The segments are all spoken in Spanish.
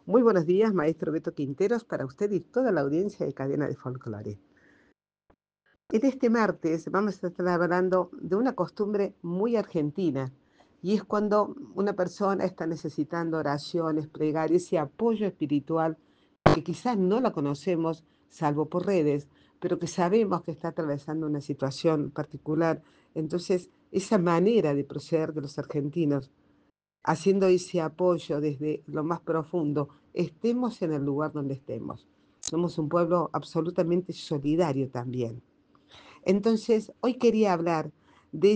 Muy buenos días, maestro Beto Quinteros, para usted y toda la audiencia de Cadena de Folclore. En este martes vamos a estar hablando de una costumbre muy argentina, y es cuando una persona está necesitando oraciones, plegarias y apoyo espiritual, que quizás no la conocemos, salvo por redes, pero que sabemos que está atravesando una situación particular. Entonces, esa manera de proceder de los argentinos haciendo ese apoyo desde lo más profundo, estemos en el lugar donde estemos. Somos un pueblo absolutamente solidario también. Entonces, hoy quería hablar de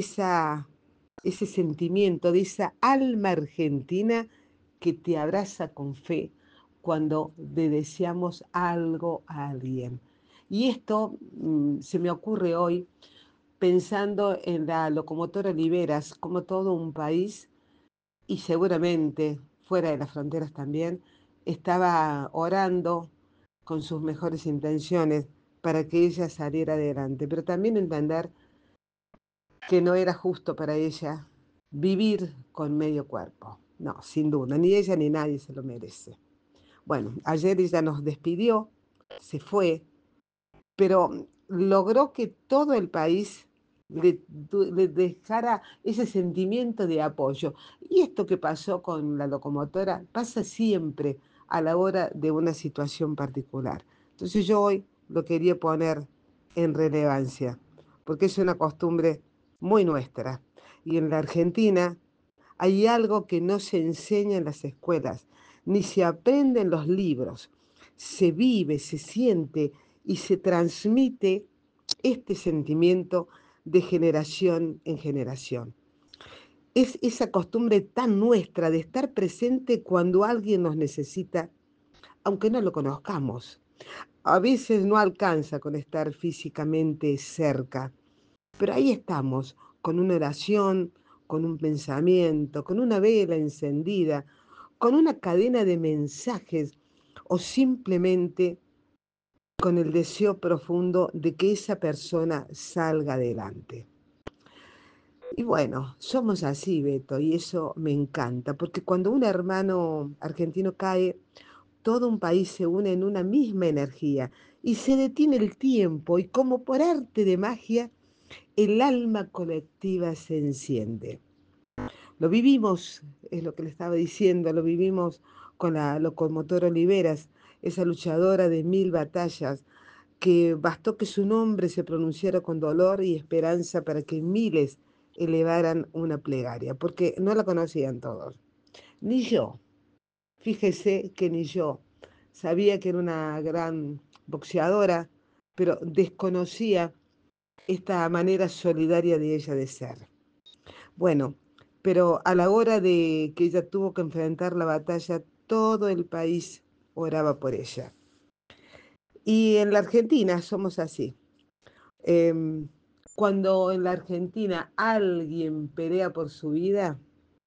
ese sentimiento, de esa alma argentina que te abraza con fe cuando le deseamos algo a alguien. Y esto se me ocurre hoy pensando en la locomotora Oliveras, como todo un país y seguramente fuera de las fronteras también, estaba orando con sus mejores intenciones para que ella saliera adelante, pero también entender que no era justo para ella vivir con medio cuerpo. No, sin duda, ni ella ni nadie se lo merece. Bueno, ayer ella nos despidió, se fue, pero logró que todo el país le dejara ese sentimiento de apoyo. Y esto que pasó con la locomotora pasa siempre a la hora de una situación particular. Entonces yo hoy lo quería poner en relevancia, porque es una costumbre muy nuestra. Y en la Argentina hay algo que no se enseña en las escuelas, ni se aprende en los libros. Se vive, se siente y se transmite este sentimiento de generación en generación. Es esa costumbre tan nuestra de estar presente cuando alguien nos necesita, aunque no lo conozcamos. A veces no alcanza con estar físicamente cerca, pero ahí estamos, con una oración, con un pensamiento, con una vela encendida, con una cadena de mensajes o simplemente con el deseo profundo de que esa persona salga adelante. Y bueno, somos así, Beto, y eso me encanta, porque cuando un hermano argentino cae, todo un país se une en una misma energía y se detiene el tiempo y como por arte de magia, el alma colectiva se enciende. Lo vivimos, es lo que le estaba diciendo, lo vivimos con la locomotora Oliveras, esa luchadora de 1000 batallas, que bastó que su nombre se pronunciara con dolor y esperanza para que miles elevaran una plegaria, porque no la conocían todos. Ni yo, fíjese que ni yo. Sabía que era una gran boxeadora, pero desconocía esta manera solidaria de ella de ser. Bueno, pero a la hora de que ella tuvo que enfrentar la batalla, todo el país oraba por ella. Y en la Argentina somos así. Em, Cuando en la Argentina alguien pelea por su vida,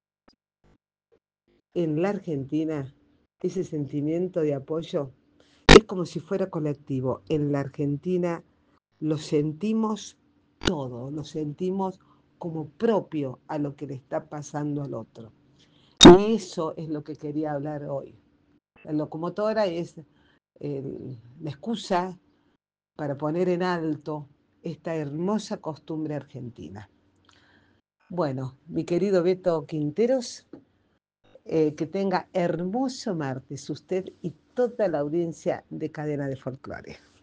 en la Argentina ese sentimiento de apoyo es como si fuera colectivo. En la Argentina lo sentimos todo, lo sentimos como propio a lo que le está pasando al otro. Y eso es lo que quería hablar hoy. La locomotora es la excusa para poner en alto esta hermosa costumbre argentina. Bueno, mi querido Beto Quinteros, que tenga hermoso martes usted y toda la audiencia de Cadena de Folclore.